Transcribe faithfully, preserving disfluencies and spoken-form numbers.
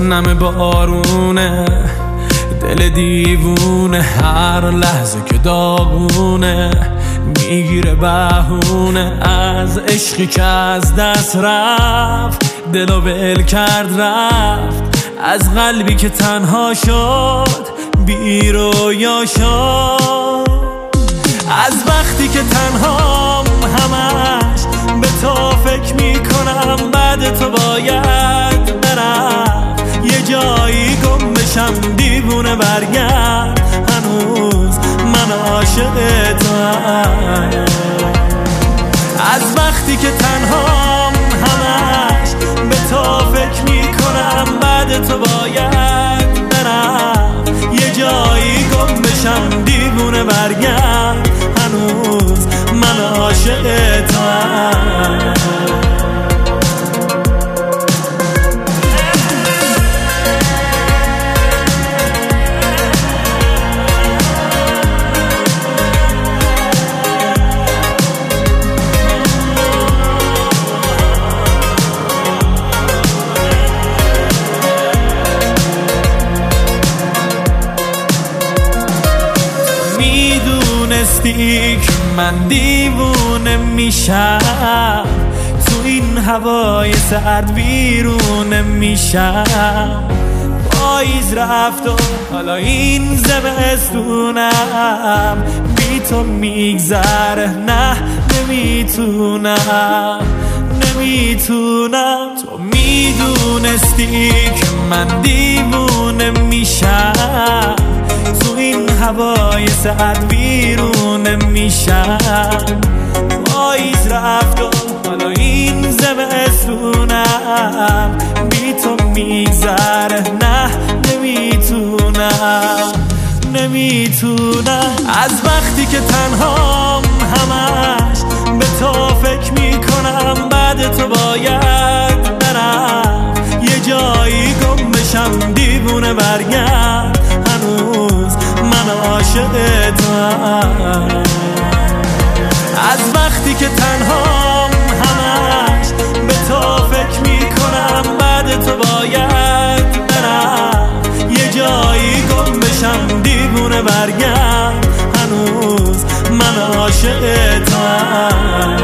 نم بارونه، دل دیوونه هر لحظه که داغونه، میگیره بهونه از عشقی که از دست رفت، دلو ول کرد رفت، از قلبی که تنها شد بی رویا شد، از وقتی که تنهام همش به تو فکر میکنم، بعد تو باید برم یه جایی گم بشم، دیوونه برگرد هنوز من عاشق توام، از وقتی که تنهام همش به تو فکر میکنم، بعد تو باید برم یه جایی گم بشم، دیوونه برگرد هنوز من عاشق توام. میدونستی که من دیوونه میشم، تو این هوای سرد ویرونه میشم، پاییز رفت و حالا این زمستونم بی تو میگذره، نه نمیتونم نمیتونم. تو میدونستی که من دیوونه میشم، تو این هوای سرد ویرونه میشم، پاییز رفت و حالا این زمستونم بی تو میگذره، نه نمیتونم نمیتونم. از وقتی که تنهام همش به تو فکر میکنم، بعد تو باید برم یه جایی گم بشم، دیوونه برگرد هنوز من عاشق توام، از وقتی که تنهام همش به تو فکر میکنم، بعد تو باید برم یه جایی گم بشم، دیوونه برگرد هنوز من عاشق توام.